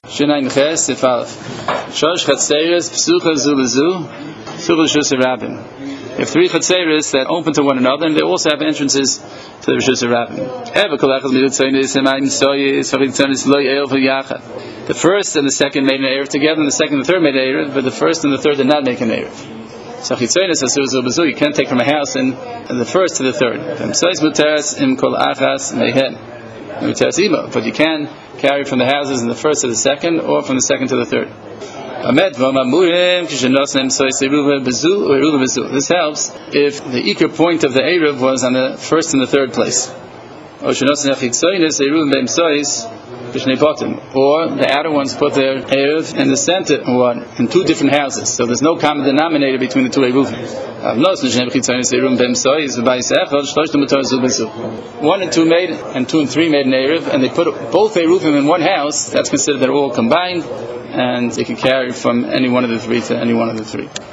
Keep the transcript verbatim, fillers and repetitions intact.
Shinayin Ches Sif Aleph. Shosh Chatzeres Psucha Zu Lezu Psucha L'Shus Rabbim. You have three Chatzeres that open to one another, and they also have entrances to the Rishus Rabbim. The first and the second made an Erev together, and the second and the third made an Erev, but the first and the third did not make an Erev. So Chitzonis Asur Zu Bezu, you can't take from a house and, and the first to the third. But you can carry from the houses in the first to the second, or from the second to the third. This helps if the Iker point of the Erev was on the first and the third place. Or the outer ones put their Erev in the center one, in two different houses. So there's no common denominator between the two Eruvim. One and two made, and two and three made an Erev, and they put both Eruvim in one house. That's considered they're all combined, and they can carry from any one of the three to any one of the three.